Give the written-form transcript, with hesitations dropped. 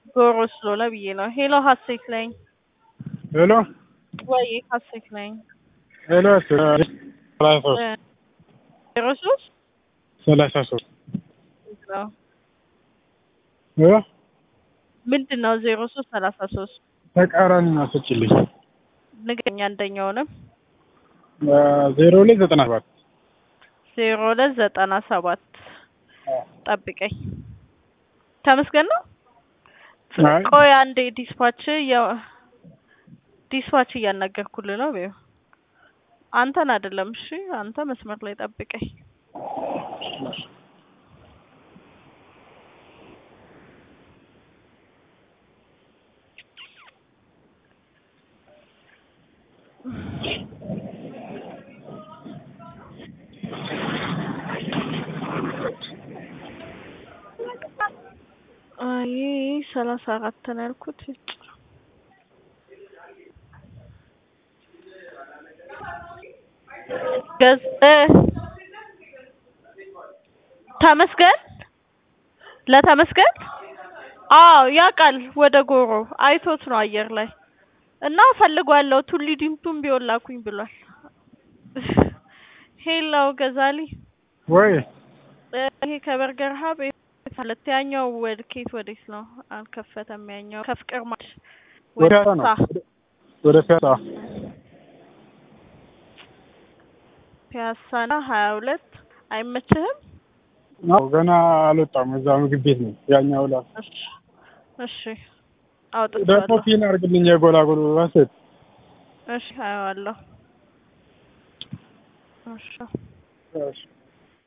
ጎሮ ስለሆነ ብዬ ነው። ሄሎ ሀሴት ነኝ። ሄሎ ወይ ሀሴት ነኝ። ሄሎ 03 33 ምንድን ነው 0333 ተቃራኒ ማሰጭልኝ ንገኛ አንደኛውንም 0297 0297 ጠብቀኝ። ተመስገን ነው። ቆይ አንዴ ዲስፓች እያናገርኩልህ ነው። በይው አንተን አይደለም። እሺ አንተ መስመር ላይ ጠብቀኝ። አይ 34 ነው ያልኩት። ተመስገን ለተመስገን አዎ ያውቃል። ወደ ጎሮ አይቶት ነው አየር ላይ እና ፈልጓለሁ። ቱሊ ዲምቱም ቢሆን ላኩኝ ብሏል። ሄሎ ገዛሊ ወይ ይሄ ከበርገር ሀብ ሁለተኛው ወልኬት ወዴት ነው? አልከፈተም። ያኛው ከፍቅር ማሽ ወደ ፒያሳና 22 አይመችህም? ነው ገና አልወጣም። እዛ ምግብ ቤት ነው ያኛው ላ እሺ አውጥቷል። ደግሞ ፒን አድርግልኝ የጎላጎሉ ራስህ። እሺ አየዋለሁ። እሺ